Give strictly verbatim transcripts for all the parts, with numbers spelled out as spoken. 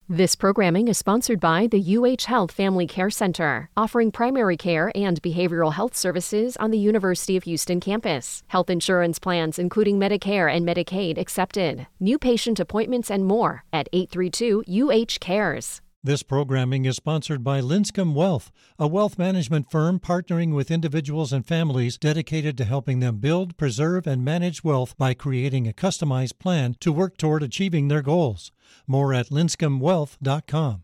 This programming is sponsored by the U H Health Family Care Center, offering primary care and behavioral health services on the University of Houston campus. Health insurance plans, including Medicare and Medicaid, accepted. New patient appointments and more at eight three two U H cares. This programming is sponsored by Linscomb Wealth, a wealth management firm partnering with individuals and families dedicated to helping them build, preserve, and manage wealth by creating a customized plan to work toward achieving their goals. More at linscomb wealth dot com.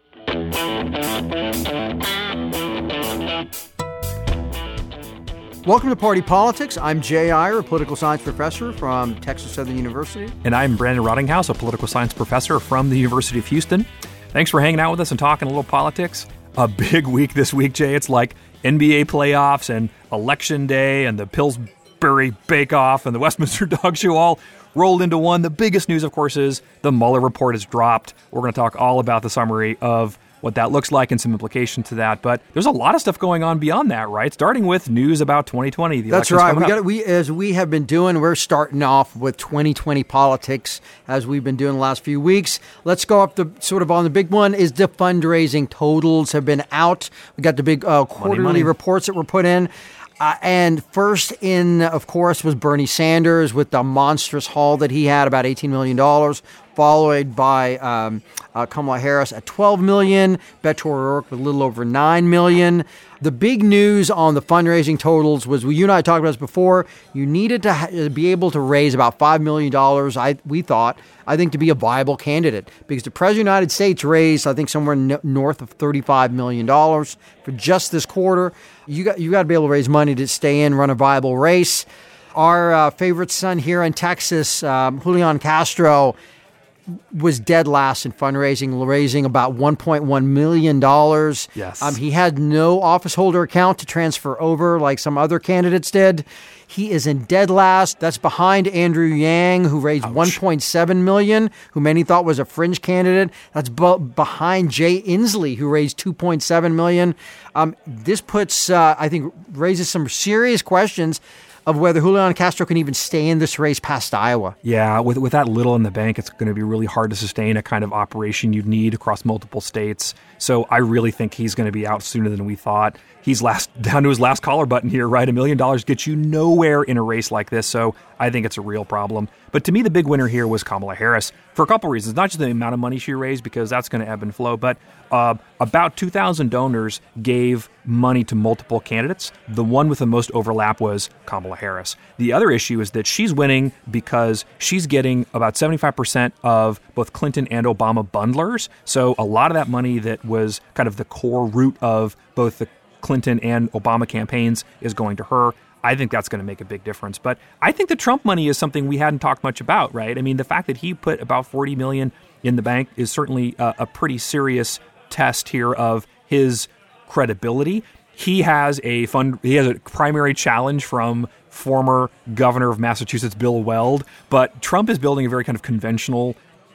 Welcome to Party Politics. I'm Jay Iyer, a political science professor from Texas Southern University. And I'm Brandon Rottinghouse, a political science professor from the University of Houston. Thanks for hanging out with us and talking a little politics. A big week this week, Jay. It's like N B A playoffs and Election Day and the Pillsbury Bake Off and the Westminster Dog Show all rolled into one. The biggest news, of course, is the Mueller report is dropped. We're going to talk all about the summary of what that looks like and some implication to that. But there's a lot of stuff going on beyond that, right? Starting with news about twenty twenty. The That's right. We got we as we have been doing. We're starting off with twenty twenty politics as we've been doing the last few weeks. Let's go up the sort of on the big one is the fundraising totals have been out. We got the big uh, quarterly money, money. reports that were put in. Uh, and first in, of course, was Bernie Sanders with the monstrous haul that he had, about eighteen million dollars, followed by um, uh, Kamala Harris at twelve million dollars, Beto O'Rourke with a little over nine million dollars. The big news on the fundraising totals was, well, you and I talked about this before, you needed to ha- be able to raise about five million dollars, I we thought, I think, to be a viable candidate. Because the President of the United States raised, I think, somewhere n- north of thirty-five million dollars for just this quarter. You got you got to be able to raise money to stay in, run a viable race. Our uh, favorite son here in Texas, um, Julian Castro, was dead last in fundraising, raising about one point one million dollars. Yes. Um, he had no office holder account to transfer over like some other candidates did. He is in dead last. That's behind Andrew Yang, who raised Ouch. one point seven million dollars, who many thought was a fringe candidate. That's b- behind Jay Inslee, who raised two point seven million dollars. Um, this puts, uh, I think, raises some serious questions of whether Julian Castro can even stay in this race past Iowa. Yeah, with with that little in the bank, it's going to be really hard to sustain a kind of operation you'd need across multiple states. So I really think he's going to be out sooner than we thought. He's last down to his last collar button here, right? A million dollars gets you nowhere in a race like this, so I think it's a real problem. But to me, the big winner here was Kamala Harris for a couple reasons. Not just the amount of money she raised, because that's going to ebb and flow, but uh, about two thousand donors gave money to multiple candidates. The one with the most overlap was Kamala Harris. The other issue is that she's winning because she's getting about seventy-five percent of both Clinton and Obama bundlers. So a lot of that money that was kind of the core root of both the Clinton and Obama campaigns is going to her. I think that's going to make a big difference. But I think the Trump money is something we hadn't talked much about, right? I mean, the fact that he put about forty million dollars in the bank is certainly a, a pretty serious test here of his credibility. He has a fund, he has a primary challenge from former governor of Massachusetts, Bill Weld, but Trump is building a very kind of conventional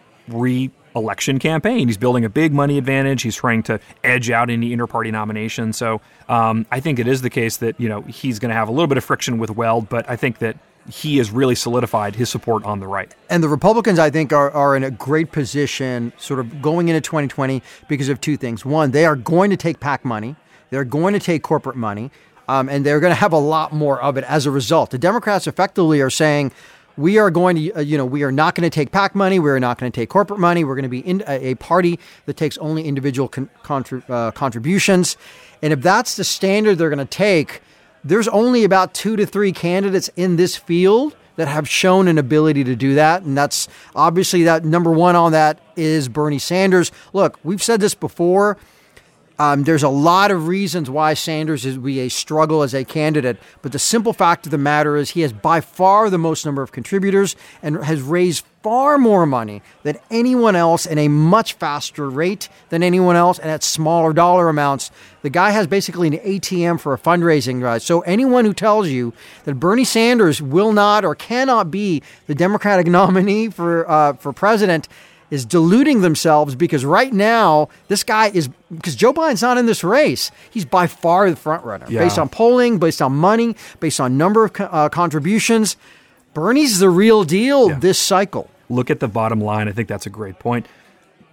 re-election campaign. He's building a big money advantage. He's trying to edge out any inter-party nomination. So um, I think it is the case that, you know, he's going to have a little bit of friction with Weld, but I think that he has really solidified his support on the right. And the Republicans, I think, are, are in a great position sort of going into twenty twenty because of two things. One, they are going to take PAC money. They're going to take corporate money, um, and they're going to have a lot more of it as a result. The Democrats effectively are saying, we are going to, uh, you know, we are not going to take PAC money. We're not going to take corporate money. We're going to be in a, a party that takes only individual con- contrib- uh, contributions. And if that's the standard they're going to take, there's only about two to three candidates in this field that have shown an ability to do that. And that's obviously that number one on that is Bernie Sanders. Look, we've said this before. Um, there's a lot of reasons why Sanders is be a struggle as a candidate, but the simple fact of the matter is he has by far the most number of contributors and has raised far more money than anyone else in a much faster rate than anyone else and at smaller dollar amounts. The guy has basically an A T M for a fundraising drive. So anyone who tells you that Bernie Sanders will not or cannot be the Democratic nominee for uh, for president is deluding themselves, because right now, this guy is, because Joe Biden's not in this race. He's by far the front runner. Yeah. Based on polling, based on money, based on number of uh, contributions. Bernie's the real deal yeah. this cycle. Look at the bottom line. I think that's a great point.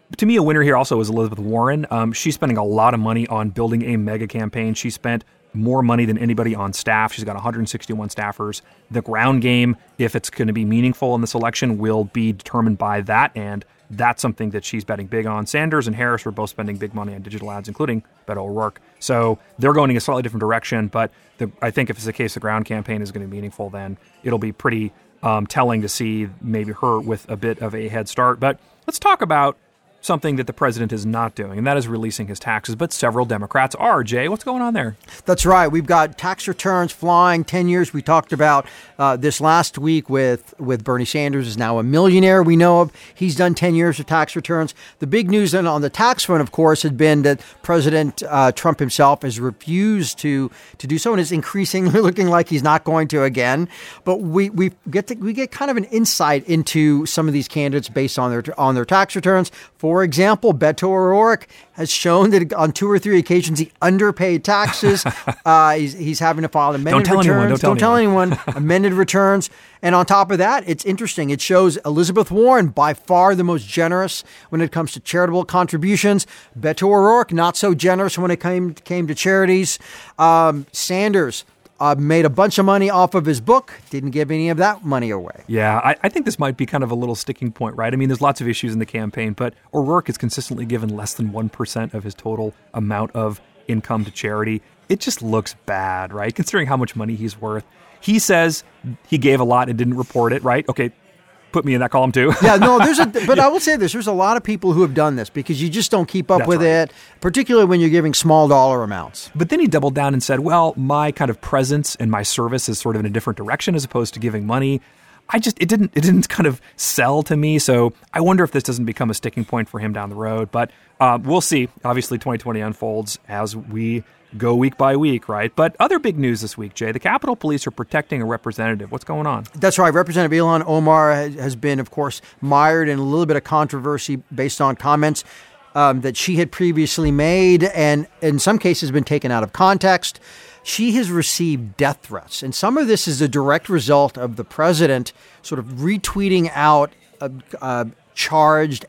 to me, a winner here also is Elizabeth Warren. Um, she's spending a lot of money on building a mega campaign. She spent more money than anybody on staff. She's got one hundred sixty-one staffers. The ground game, if it's going to be meaningful in this election, will be determined by that, and that's something that she's betting big on. Sanders and Harris were both spending big money on digital ads, including Beto O'Rourke. So they're going in a slightly different direction, but the, I think if it's the case the ground campaign is going to be meaningful, then it'll be pretty um, telling to see maybe her with a bit of a head start. But let's talk about something that the president is not doing, and that is releasing his taxes, but several Democrats are. Jay, what's going on there? That's right. We've got tax returns flying. ten years we talked about uh, this last week with, with Bernie Sanders is now a millionaire we know of. He's done ten years of tax returns. The big news then on the tax front, of course, had been that President uh, Trump himself has refused to to do so and is increasingly looking like he's not going to again. But we we get to, we get kind of an insight into some of these candidates based on their on their tax returns. For example, Beto O'Rourke has shown that on two or three occasions he underpaid taxes. uh, he's, he's having to file amended don't tell returns. Anyone, don't tell, don't tell anyone. anyone. Amended returns. And on top of that, it's interesting. It shows Elizabeth Warren, by far the most generous when it comes to charitable contributions. Beto O'Rourke, not so generous when it came, came to charities. Um, Sanders, Uh, made a bunch of money off of his book, didn't give any of that money away. Yeah, I, I think this might be kind of a little sticking point, right? I mean, there's lots of issues in the campaign, but O'Rourke is consistently given less than one percent of his total amount of income to charity. It just looks bad, right? Considering how much money he's worth. He says he gave a lot and didn't report it, right? Okay, put me in that column too. yeah, no, there's a, but I will say this, there's a lot of people who have done this because you just don't keep up That's with right. it, particularly when you're giving small dollar amounts. But then he doubled down and said, well, my kind of presence and my service is sort of in a different direction as opposed to giving money. I just, it didn't, it didn't kind of sell to me. So I wonder if this doesn't become a sticking point for him down the road, but uh, we'll see. Obviously twenty twenty unfolds as we go week by week, right? But other big news this week, Jay, the Capitol Police are protecting a representative. What's going on? That's right. Representative Ilhan Omar has been, of course, mired in a little bit of controversy based on comments um, that she had previously made and in some cases been taken out of context. She has received death threats. And some of this is a direct result of the president sort of retweeting out a, a charged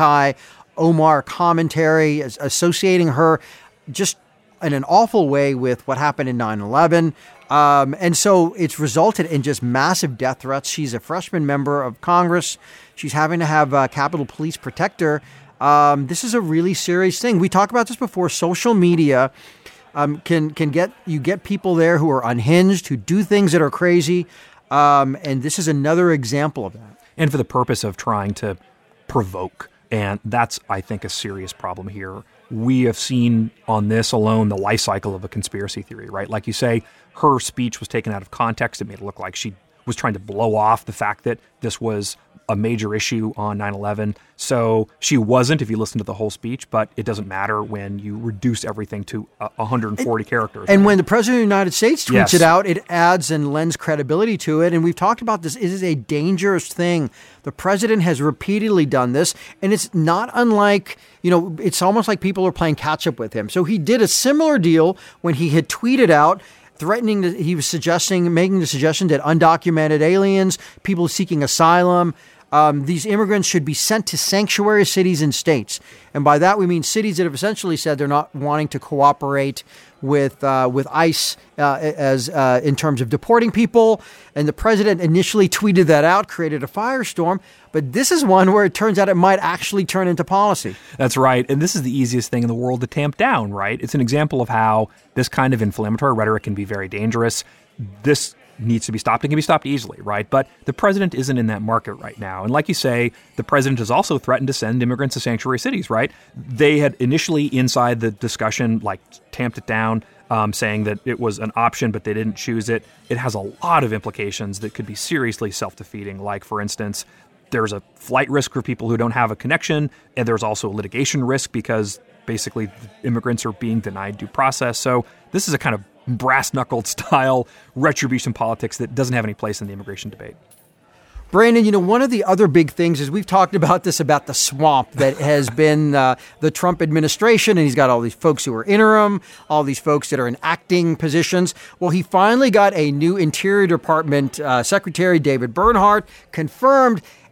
anti-Omar commentary, associating her just in an awful way with what happened in nine eleven. Um, and so it's resulted in just massive death threats. She's a freshman member of Congress. She's having to have uh, Capitol Police protect her. Um, this is a really serious thing. We talked about this before. Social media um, can can get you get people there who are unhinged, who do things that are crazy. Um, and this is another example of that. And for the purpose of trying to provoke. And that's, I think, a serious problem here. We have seen on this alone the life cycle of a conspiracy theory, right? Like you say, her speech was taken out of context. It made it look like she was trying to blow off the fact that this was a major issue on nine eleven. So she wasn't, if you listen to the whole speech, but it doesn't matter when you reduce everything to uh, one hundred forty and, characters. And when the President of the United States tweets yes. it out, it adds and lends credibility to it. And we've talked about this. It is a dangerous thing. The president has repeatedly done this, and it's not unlike, you know, it's almost like people are playing catch up with him. So he did a similar deal when he had tweeted out threatening that he was suggesting, making the suggestion that undocumented aliens, people seeking asylum, Um, these immigrants should be sent to sanctuary cities and states. And by that, we mean cities that have essentially said they're not wanting to cooperate with uh, with ICE uh, as uh, in terms of deporting people. And the president initially tweeted that out, created a firestorm. But this is one where it turns out it might actually turn into policy. That's right. And this is the easiest thing in the world to tamp down, right? It's an example of how this kind of inflammatory rhetoric can be very dangerous. This needs to be stopped. It can be stopped easily, right? But the president isn't in that market right now. And like you say, the president has also threatened to send immigrants to sanctuary cities, right? They had initially inside the discussion, like tamped it down, um, saying that it was an option, but they didn't choose it. It has a lot of implications that could be seriously self-defeating. Like, for instance, there's a flight risk for people who don't have a connection, and there's also a litigation risk because basically immigrants are being denied due process. So this is a kind of brass-knuckled style retribution politics that doesn't have any place in the immigration debate. Brandon, you know, one of the other big things is we've talked about this, about the swamp that has been uh, the Trump administration, and he's got all these folks who are interim, all these folks that are in acting positions. Well, he finally got a new Interior Department uh, Secretary, David Bernhardt, confirmed.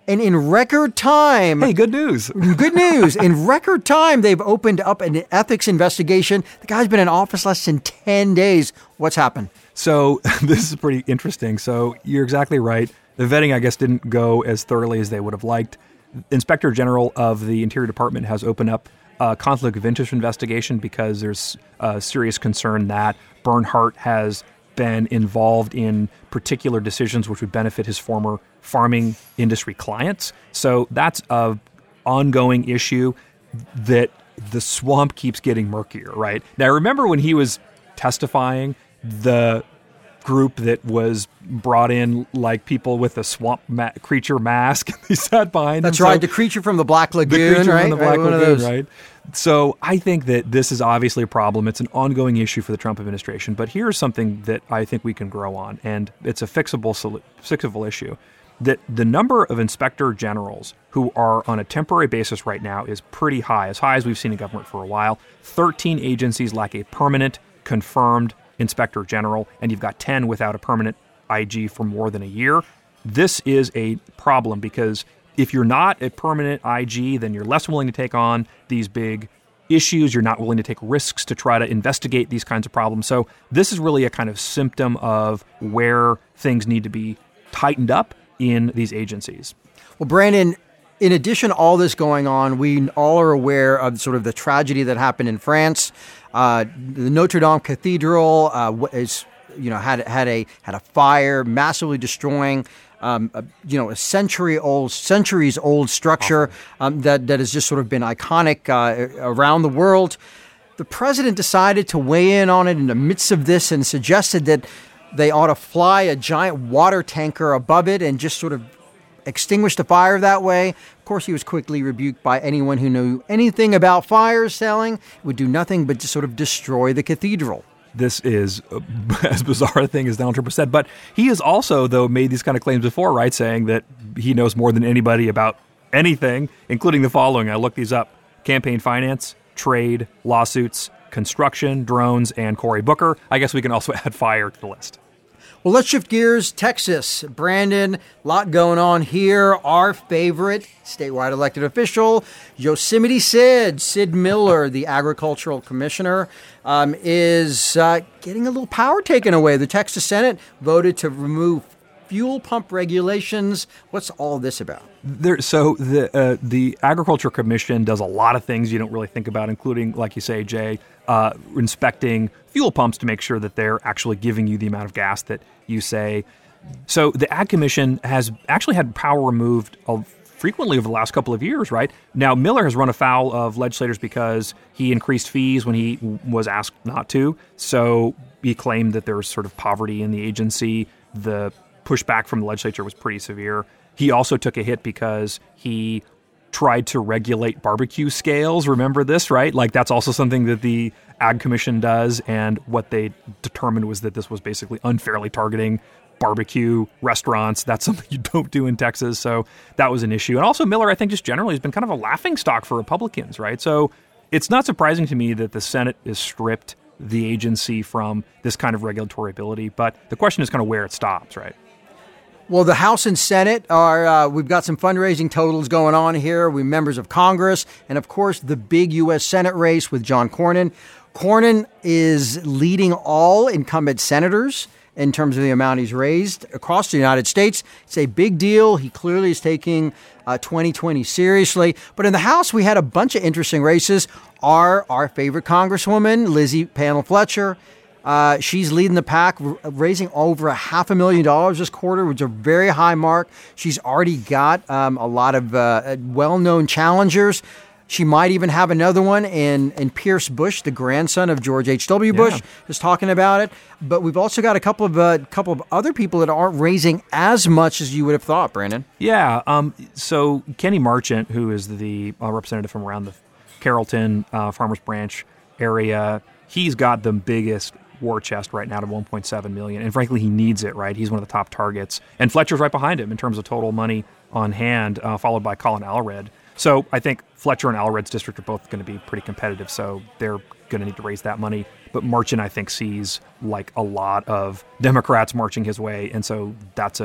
And in record time... Hey, good news. Good news. In record time, they've opened up an ethics investigation. The guy's been in office less than ten days. What's happened? So this is pretty interesting. So you're exactly right. The vetting, I guess, didn't go as thoroughly as they would have liked. Inspector General of the Interior Department has opened up a conflict of interest investigation because there's a serious concern that Bernhardt has been involved in particular decisions which would benefit his former farming industry clients. So that's a ongoing issue that the swamp keeps getting murkier, right? Now, remember when he was testifying, the group that was brought in like people with a swamp ma- creature mask. They sat behind That's him. right, So, the creature from the Black Lagoon, the creature right? from the Black right, Lagoon, right? So I think that this is obviously a problem. It's an ongoing issue for the Trump administration. But here's something that I think we can grow on, and it's a fixable, fixable issue. That the number of inspector generals who are on a temporary basis right now is pretty high, as high as we've seen in government for a while. thirteen agencies lack a permanent, confirmed inspector general, and you've got ten without a permanent I G for more than a year. This is a problem because if you're not a permanent I G, then you're less willing to take on these big issues. You're not willing to take risks to try to investigate these kinds of problems. So this is really a kind of symptom of where things need to be tightened up in these agencies. Well, Brandon, in addition to all this going on, we all are aware of sort of the tragedy that happened in France. Uh, the Notre Dame Cathedral uh, is, you know, had had a had a fire, massively destroying, um, a, you know, a century old, centuries old structure um, that that has just sort of been iconic uh, around the world. The president decided to weigh in on it in the midst of this and suggested that they ought to fly a giant water tanker above it and just sort of extinguish the fire that way. Of course, he was quickly rebuked by anyone who knew anything about fire selling. It would do nothing but just sort of destroy the cathedral. This is as bizarre a thing as Donald Trump said. But he has also, though, made these kind of claims before, right? Saying that he knows more than anybody about anything, including the following. I looked these up. Campaign finance, trade, lawsuits, construction, drones, and Cory Booker. I guess we can also add fire to the list. Well, let's shift gears. Texas. Brandon, a lot going on here. Our favorite statewide elected official, Yosemite Sid, Sid Miller, the agricultural commissioner, um, is uh, getting a little power taken away. The Texas Senate voted to remove fuel pump regulations. What's all this about? There, so the uh, the Agriculture Commission does a lot of things you don't really think about, including, like you say, Jay, uh, inspecting fuel pumps to make sure that they're actually giving you the amount of gas that you say. So the Ag Commission has actually had power removed of frequently over the last couple of years, right? Now, Miller has run afoul of legislators because he increased fees when he was asked not to. So he claimed that there was sort of poverty in the agency. The pushback from the legislature was pretty severe. He also took a hit because he tried to regulate barbecue scales. Remember this, right? Like that's also something that the Ag Commission does. And what they determined was that this was basically unfairly targeting barbecue restaurants. That's something you don't do in Texas. So that was an issue. And also Miller, I think, just generally has been kind of a laughingstock for Republicans, right? So it's not surprising to me that the Senate is stripped the agency from this kind of regulatory ability. But the question is kind of where it stops, right? Well, the House and Senate are, uh, we've got some fundraising totals going on here. We members of Congress, and of course, the big U S Senate race with John Cornyn. Cornyn is leading all incumbent senators in terms of the amount he's raised across the United States. It's a big deal. He clearly is taking uh, twenty twenty seriously. But in the House, we had a bunch of interesting races. Our, our favorite Congresswoman, Lizzie Panel Fletcher, Uh, she's leading the pack, raising over a half a million dollars this quarter, which is a very high mark. She's already got um, a lot of uh, well-known challengers. She might even have another one, and, and Pierce Bush, the grandson of George H W. Bush, yeah. is talking about it. But we've also got a couple of uh, couple of other people that aren't raising as much as you would have thought, Brandon. Yeah. Um, so Kenny Marchant, who is the uh, representative from around the Carrollton uh, Farmers Branch area, he's got the biggest war chest right now to one point seven million dollars. And frankly, he needs it, right? He's one of the top targets. And Fletcher's right behind him in terms of total money on hand, uh, followed by Colin Allred. So I think Fletcher and Allred's district are both going to be pretty competitive, so they're going to need to raise that money. But Marchant, I think, sees like a lot of Democrats marching his way, and so that's a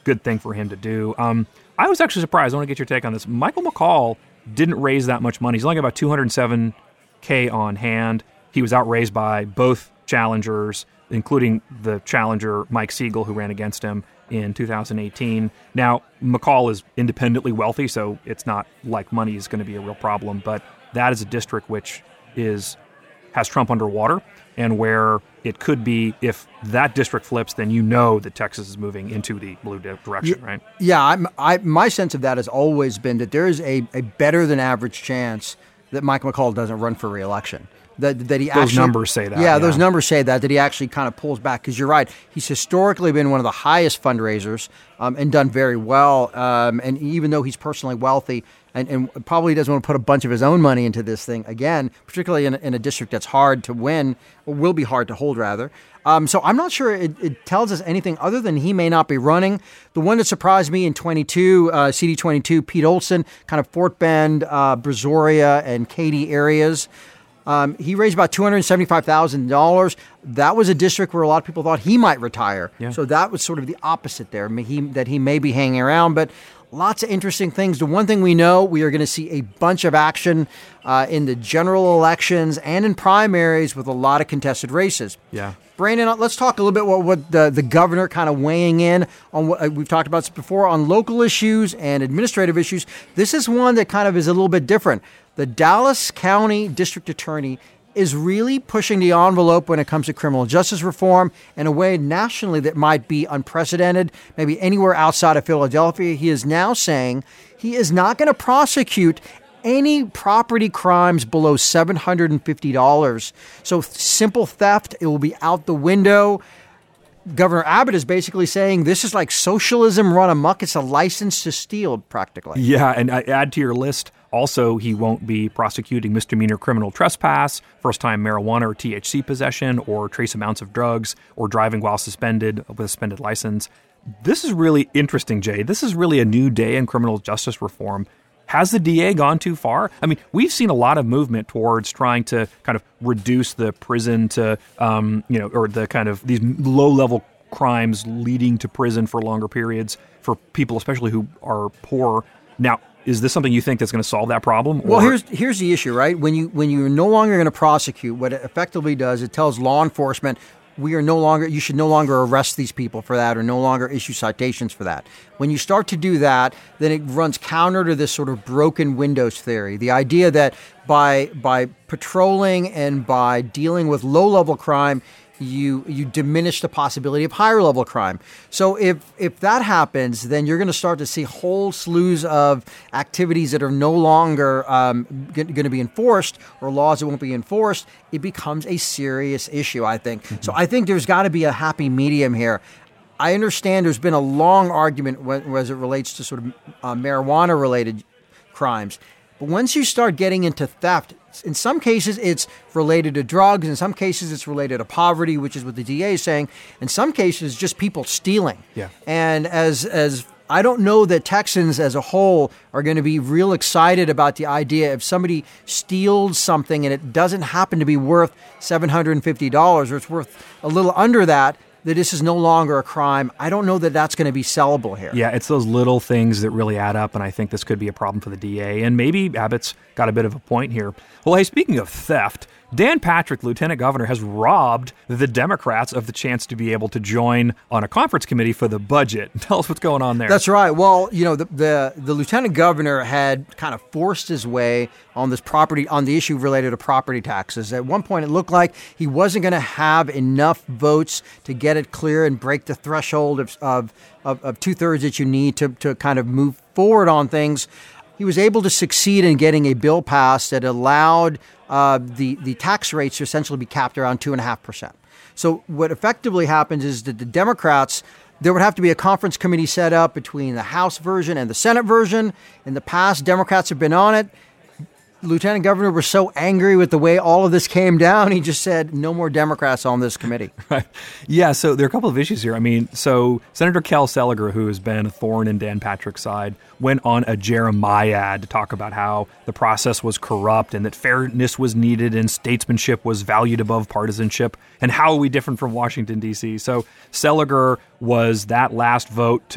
good thing for him to do. Um, I was actually surprised. I want to get your take on this. Michael McCaul didn't raise that much money. He's only got about two hundred seven K on hand. He was outraised by both challengers, including the challenger Mike Siegel, who ran against him in two thousand eighteen. Now, McCaul is independently wealthy, so it's not like money is going to be a real problem, but that is a district which is has Trump underwater, and where it could be, if that district flips, then you know that Texas is moving into the blue direction, yeah, right? Yeah, I'm, I, my sense of that has always been that there is a, a better than average chance that Mike McCaul doesn't run for re-election. That, that he those actually, numbers say that. Yeah, yeah, those numbers say that, that he actually kind of pulls back. Because you're right, he's historically been one of the highest fundraisers um, and done very well. Um, and even though he's personally wealthy and, and probably doesn't want to put a bunch of his own money into this thing, again, particularly in, in a district that's hard to win, or will be hard to hold, rather. Um, so I'm not sure it, it tells us anything other than he may not be running. The one that surprised me in twenty-two, uh, C D twenty-two, Pete Olson, kind of Fort Bend, uh, Brazoria, and Katy areas. Um, he raised about two hundred seventy-five thousand dollars. That was a district where a lot of people thought he might retire. Yeah. So that was sort of the opposite there, he, that he may be hanging around. But lots of interesting things. The one thing we know, we are going to see a bunch of action uh, in the general elections and in primaries with a lot of contested races. Yeah. Brandon, let's talk a little bit what, what the, the governor kind of weighing in on what we've talked about before on local issues and administrative issues. This is one that kind of is a little bit different. The Dallas County District Attorney is really pushing the envelope when it comes to criminal justice reform in a way nationally that might be unprecedented, maybe anywhere outside of Philadelphia. He is now saying he is not going to prosecute any property crimes below seven hundred fifty dollars. So simple theft, it will be out the window. Governor Abbott is basically saying this is like socialism run amok. It's a license to steal, practically. Yeah, and I add to your list, also, he won't be prosecuting misdemeanor criminal trespass, first-time marijuana or T H C possession, or trace amounts of drugs, or driving while suspended with a suspended license. This is really interesting, Jay. This is really a new day in criminal justice reform. Has the D A gone too far? I mean, we've seen a lot of movement towards trying to kind of reduce the prison to, um, you know, or the kind of these low-level crimes leading to prison for longer periods for people, especially who are poor. Now, is this something you think that's going to solve that problem? Or? Well, here's here's the issue, right? When you when you're no longer going to prosecute, what it effectively does, it tells law enforcement, we are no longer, you should no longer arrest these people for that or no longer issue citations for that. When you start to do that, then it runs counter to this sort of broken windows theory. The idea that by by patrolling and by dealing with low-level crime, you you diminish the possibility of higher level crime. So if if that happens, then you're going to start to see whole slews of activities that are no longer um, going to be enforced, or laws that won't be enforced. It becomes a serious issue, I think. Mm-hmm. So I think there's got to be a happy medium here. I understand there's been a long argument when, as it relates to sort of uh, marijuana-related crimes. But once you start getting into theft, in some cases it's related to drugs. In some cases it's related to poverty, which is what the D A is saying. In some cases, just people stealing. Yeah. And as as I don't know that Texans as a whole are going to be real excited about the idea if somebody steals something and it doesn't happen to be worth seven hundred fifty dollars, or it's worth a little under that, that this is no longer a crime. I don't know that that's going to be sellable here. Yeah, it's those little things that really add up, and I think this could be a problem for the D A. And maybe Abbott's got a bit of a point here. Well, hey, speaking of theft, Dan Patrick, Lieutenant Governor, has robbed the Democrats of the chance to be able to join on a conference committee for the budget. Tell us what's going on there. That's right. Well, you know, the the, the Lieutenant Governor had kind of forced his way on this property, on the issue related to property taxes. At one point, it looked like he wasn't going to have enough votes to get it clear and break the threshold of of, of, of two-thirds that you need to, to kind of move forward on things. He was able to succeed in getting a bill passed that allowed uh, the, the tax rates to essentially be capped around two point five percent. So what effectively happens is that the Democrats, there would have to be a conference committee set up between the House version and the Senate version. In the past, Democrats have been on it. Lieutenant Governor was so angry with the way all of this came down, he just said, no more Democrats on this committee. Right. Yeah, so there are a couple of issues here. I mean, so Senator Kel Seliger, who has been a thorn in Dan Patrick's side, went on a Jeremiad to talk about how the process was corrupt and that fairness was needed and statesmanship was valued above partisanship, and how are we different from Washington, D C? So Seliger was that last vote to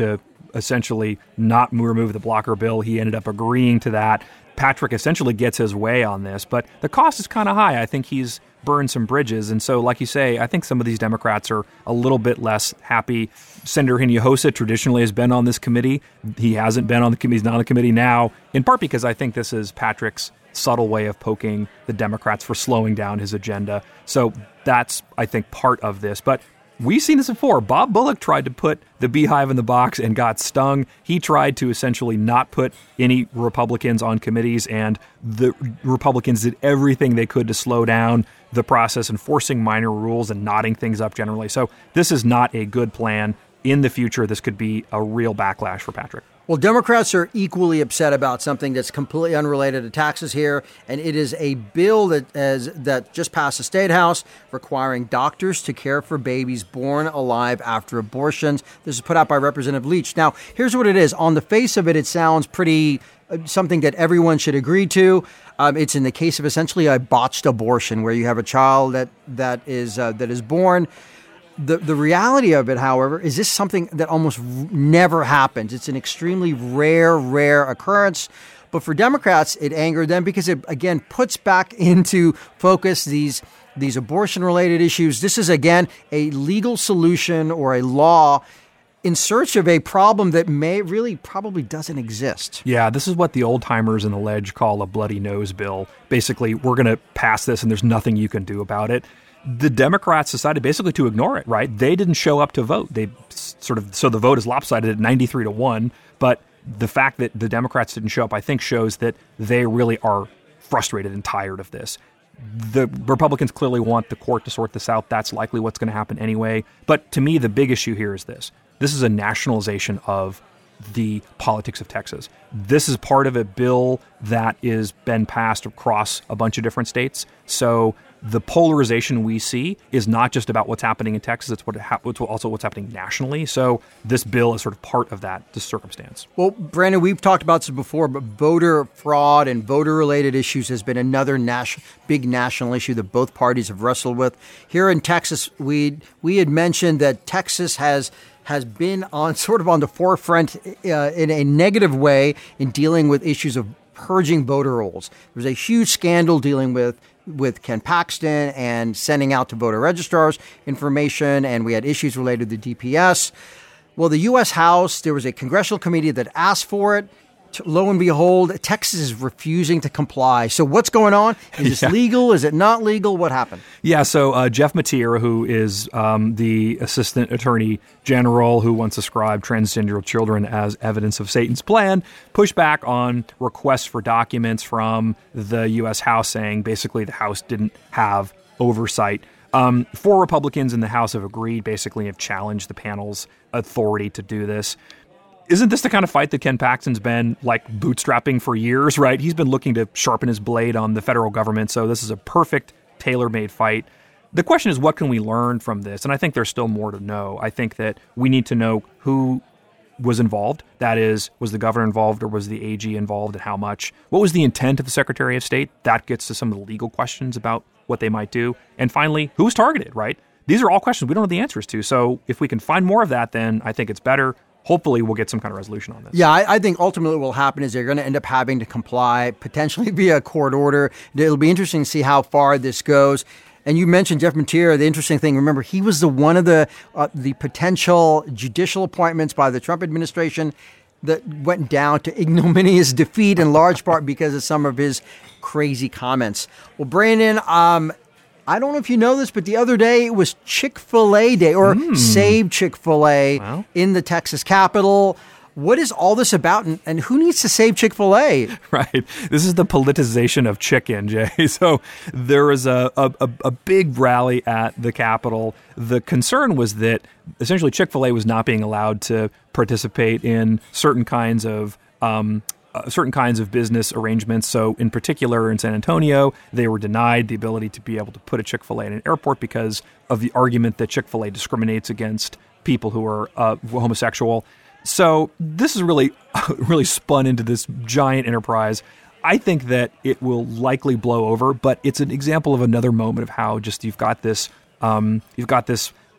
essentially not remove the blocker bill. He ended up agreeing to that. Patrick essentially gets his way on this, but the cost is kind of high. I think he's burned some bridges. And so, like you say, I think some of these Democrats are a little bit less happy. Senator Hinojosa traditionally has been on this committee. He hasn't been on the committee. He's not on the committee now, in part because I think this is Patrick's subtle way of poking the Democrats for slowing down his agenda. So that's, I think, part of this. But we've seen this before. Bob Bullock tried to put the beehive in the box and got stung. He tried to essentially not put any Republicans on committees, and the Republicans did everything they could to slow down the process, enforcing minor rules and knotting things up generally. So this is not a good plan. In the future, this could be a real backlash for Patrick. Well, Democrats are equally upset about something that's completely unrelated to taxes here, and it is a bill that has, that just passed the State House requiring doctors to care for babies born alive after abortions. This is put out by Representative Leach. Now, here's what it is. On the face of it, it sounds pretty uh, something that everyone should agree to. Um, it's in the case of essentially a botched abortion where you have a child that that is uh, that is born. The the reality of it, however, is this something that almost r- never happens. It's an extremely rare, rare occurrence. But for Democrats, it angered them because it, again, puts back into focus these these abortion-related issues. This is, again, a legal solution or a law in search of a problem that may really probably doesn't exist. Yeah, this is what the old-timers in the ledge call a bloody nose bill. Basically, we're going to pass this and there's nothing you can do about it. The Democrats decided basically to ignore it, right? They didn't show up to vote. They sort of, so the vote is lopsided at ninety-three to one, but the fact that the Democrats didn't show up, I think, shows that they really are frustrated and tired of this. The Republicans clearly want the court to sort this out. That's likely what's going to happen anyway. But to me, the big issue here is this. This is a nationalization of the politics of Texas. This is part of a bill that is been passed across a bunch of different states. So the polarization we see is not just about what's happening in Texas, it's what ha- it's also what's happening nationally. So this bill is sort of part of that, this circumstance. Well, Brandon, we've talked about this before, but voter fraud and voter-related issues has been another nas- big national issue that both parties have wrestled with. Here in Texas, we we had mentioned that Texas has has been on sort of on the forefront uh, in a negative way in dealing with issues of purging voter rolls. There was a huge scandal dealing with with Ken Paxton and sending out to voter registrars information, and we had issues related to D P S. Well, the U S House, there was a congressional committee that asked for it. Lo and behold, Texas is refusing to comply. So what's going on? Is this yeah. legal? Is it not legal? What happened? Yeah, so uh, Jeff Mateer, who is um, the Assistant Attorney General who once described transgender children as evidence of Satan's plan, pushed back on requests for documents from the U S House, saying basically the House didn't have oversight. Um, four Republicans in the House have agreed, basically have challenged the panel's authority to do this. Isn't this the kind of fight that Ken Paxton's been like bootstrapping for years, right? He's been looking to sharpen his blade on the federal government. So this is a perfect tailor-made fight. The question is, what can we learn from this? And I think there's still more to know. I think that we need to know who was involved. That is, was the governor involved or was the A G involved, and how much? What was the intent of the Secretary of State? That gets to some of the legal questions about what they might do. And finally, who was targeted, right? These are all questions we don't know the answers to. So if we can find more of that, then I think it's better. Hopefully we'll get some kind of resolution on this. Yeah, I, I think ultimately what will happen is they're going to end up having to comply, potentially via court order. It'll be interesting to see how far this goes. And you mentioned Jeff Mateer. The interesting thing, remember, he was the one of the uh, the potential judicial appointments by the Trump administration that went down to ignominious defeat in large part because of some of his crazy comments. Well, Brandon, um, I don't know if you know this, but the other day it was Chick-fil-A Day, or mm. Save Chick-fil-A wow. in the Texas Capitol. What is all this about, and, and who needs to save Chick-fil-A? Right. This is the politicization of chicken, Jay. So there was a, a, a big rally at the Capitol. The concern was that essentially Chick-fil-A was not being allowed to participate in certain kinds of um, uh, certain kinds of business arrangements. So in particular in San Antonio, they were denied the ability to be able to put a Chick-fil-A in an airport because of the argument that Chick-fil-A discriminates against people who are uh, homosexual. So this is really, really spun into this giant enterprise. I think that it will likely blow over, but it's an example of another moment of how just you've got this, um, you've got this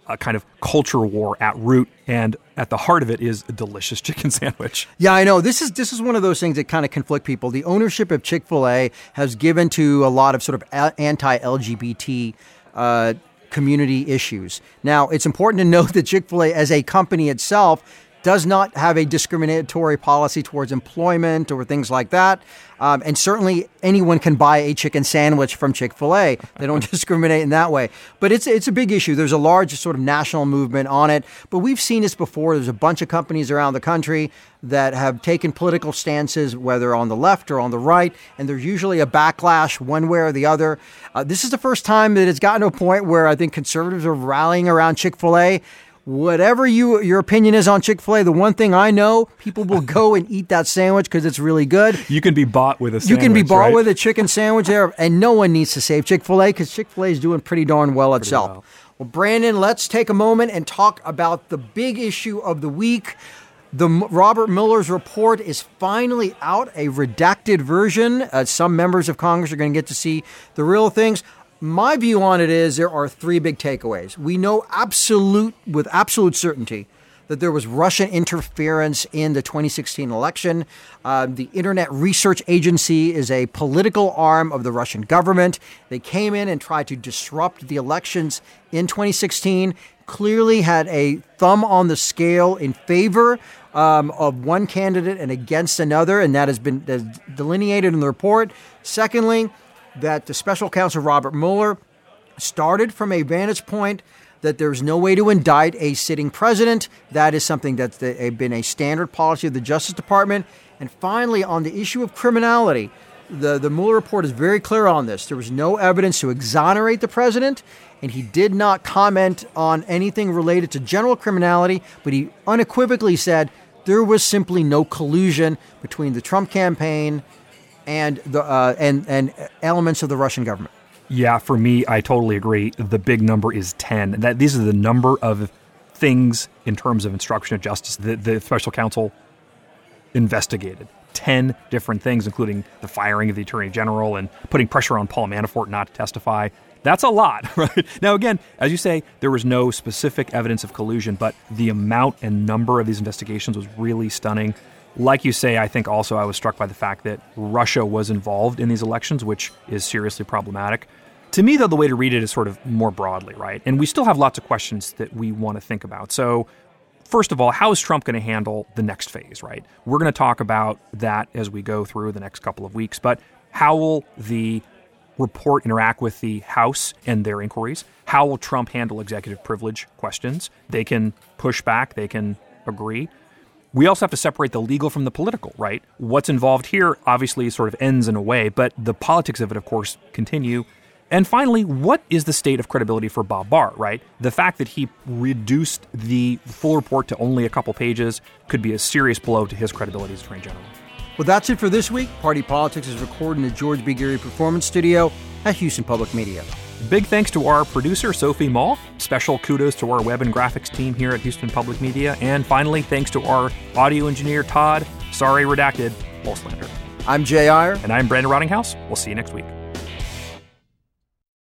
a kind of culture war at root, and at the heart of it is a delicious chicken sandwich. Yeah, I know. This is this is one of those things that kind of conflict people. The ownership of Chick-fil-A has given to a lot of sort of anti-L G B T uh, community issues. Now, it's important to note that Chick-fil-A as a company itself does not have a discriminatory policy towards employment or things like that. Um, and certainly anyone can buy a chicken sandwich from Chick-fil-A. They don't discriminate in that way. But it's it's a big issue. There's a large sort of national movement on it. But we've seen this before. There's a bunch of companies around the country that have taken political stances, whether on the left or on the right, and there's usually a backlash one way or the other. Uh, this is the first time that it's gotten to a point where I think conservatives are rallying around Chick-fil-A. Whatever you your opinion is on Chick-fil-A, the one thing I know, people will go and eat that sandwich because it's really good. You can be bought with a sandwich, You can be bought right? with a chicken sandwich there, and no one needs to save Chick-fil-A because Chick-fil-A is doing pretty darn well Pretty itself. well. Well, Brandon, let's take a moment and talk about the big issue of the week. The Robert Mueller's report is finally out, a redacted version. Uh, some members of Congress are going to get to see the real things. My view on it is there are three big takeaways. We know absolute, with absolute certainty, that there was Russian interference in the twenty sixteen election. Uh, the Internet Research Agency is a political arm of the Russian government. They came in and tried to disrupt the elections in twenty sixteen, clearly had a thumb on the scale in favor um, of one candidate and against another, and that has been that's delineated in the report. Secondly, that the special counsel Robert Mueller started from a vantage point that there's no way to indict a sitting president. That is something that's the, been a standard policy of the Justice Department. And finally, on the issue of criminality, the, the Mueller report is very clear on this. There was no evidence to exonerate the president, and he did not comment on anything related to general criminality, but he unequivocally said there was simply no collusion between the Trump campaign and the uh, and and elements of the Russian government. Yeah, for me, I totally agree. The big number is ten. That these are the number of things in terms of obstruction of justice that the special counsel investigated. Ten different things, including the firing of the attorney general and putting pressure on Paul Manafort not to testify. That's a lot, right? Now, again, as you say, there was no specific evidence of collusion, but the amount and number of these investigations was really stunning. Like you say, I think also I was struck by the fact that Russia was involved in these elections, which is seriously problematic. To me, though, the way to read it is sort of more broadly, right? And we still have lots of questions that we want to think about. So, first of all, how is Trump going to handle the next phase, right? We're going to talk about that as we go through the next couple of weeks. But how will the report interact with the House and their inquiries? How will Trump handle executive privilege questions? They can push back. They can agree. We also have to separate the legal from the political, right? What's involved here obviously sort of ends in a way, but the politics of it, of course, continue. And finally, what is the state of credibility for Bob Barr, right? The fact that he reduced the full report to only a couple pages could be a serious blow to his credibility as Attorney General. Well, that's it for this week. Party Politics is recorded in the George B. Geary Performance Studio at Houston Public Media. Big thanks to our producer, Sophie Mall. Special kudos to our web and graphics team here at Houston Public Media. And finally, thanks to our audio engineer, Todd, sorry redacted, Bolslander. I'm Jay Iyer. And I'm Brandon Rottinghouse. We'll see you next week.